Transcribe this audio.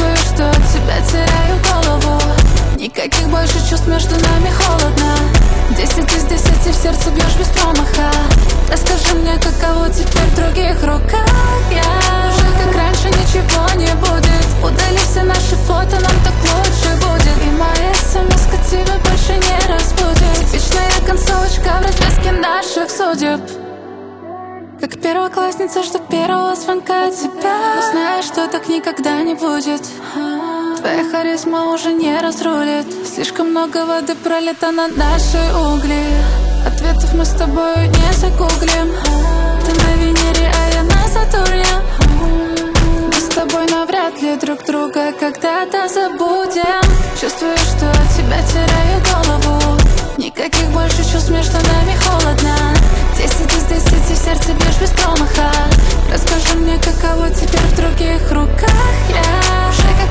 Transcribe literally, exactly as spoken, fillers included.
Чувствую, что от тебя теряю голову. Никаких больше чувств, между нами холодно. Десять из десяти в сердце бьешь без промаха. Расскажи мне, каково теперь в других руках. Я уже как раньше, ничего не будет. Удали все наши фото, нам так лучше будет. И моя смс-ка тебя больше не разбудит. Вечная концовочка в развязке наших судеб. Как первоклассница, жду первого звонка от тебя. Но знаешь, что так никогда не будет. Твоя харизма уже не разрулит. Слишком много воды пролито на наши угли. Ответов мы с тобой не загуглим. Ты на Венере, а я на Сатурне. Мы с тобой навряд ли друг друга когда-то забудем. Чувствую, что от тебя теряю голову. Никаких больше чувств, между нами холодно. Десять из десяти в сердце бьешь без промаха. Расскажи мне, каково теперь в других руках. Я уже